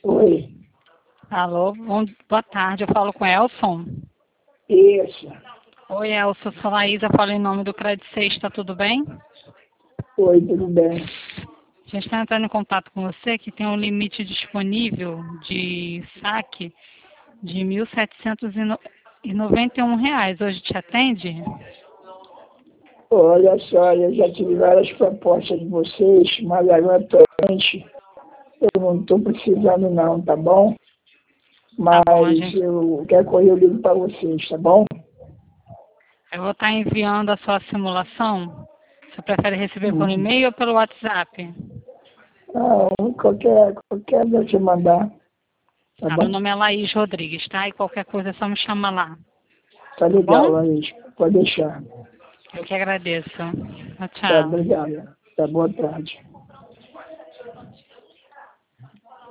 Oi, Alô, boa tarde, eu falo com Elson. isso. Oi, Elson, eu sou Laísa, falo em nome do Credit 6, tá tudo bem? Oi, tudo bem? A gente está entrando em contato com você que tem um limite disponível de saque de R$ 1.791. Hoje te atende? Olha só, eu já tive várias propostas de vocês, mas agora atualmente eu não estou precisando não, tá bom? Tá bom, Mas qualquer coisa eu ligo para vocês, tá bom? eu vou estar enviando a sua simulação. Você prefere receber por Uhum. e-mail ou pelo WhatsApp? Não, qualquer você mandar, tá Meu bom? nome é Laís Rodrigues, tá? E qualquer coisa é só me chamar lá, Tá tá legal, bom? Laís, pode deixar. Eu que agradeço. Tchau, Tá, tchau. obrigado. Tá, boa tarde.